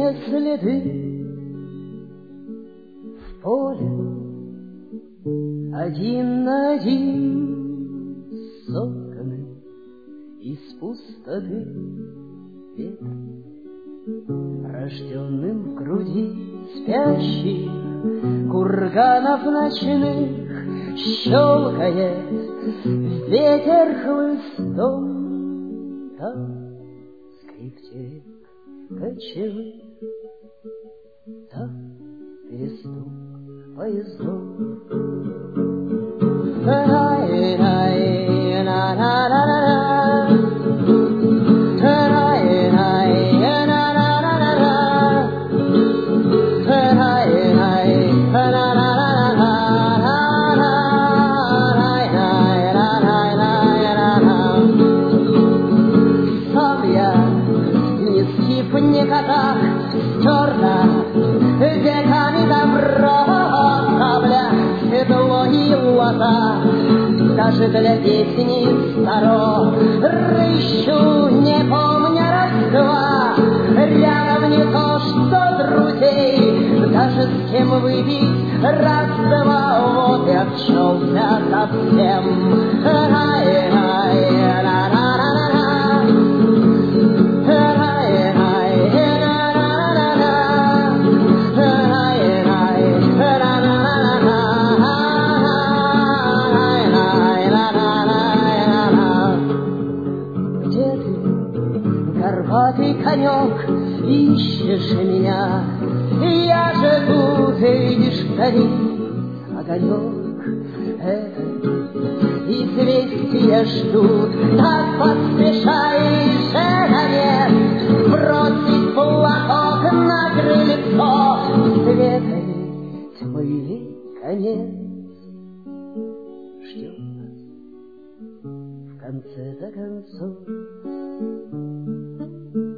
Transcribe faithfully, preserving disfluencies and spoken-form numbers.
не следы в поле, один на один, сотканный из пустоты ветра, рожденным в груди спящих курганов ночных, щелкает ветер хлыстом, там скрипте кочевых, там перестук поездов. Никогда стерла веками добро, капля, седло и лоза, даже для песни старо. Рыщу, не помня Рождества, рядом не то что друзей, даже с кем выпить раз-два, вот и обчелся совсем. Горбатый конек, ищешь меня, я же тут, видишь, вдали огонек. Известия ждут, так поспешаешь, нет, бросить платок на крыльцо, света ли, тьмы ли конец ждет нас в конце-то концов.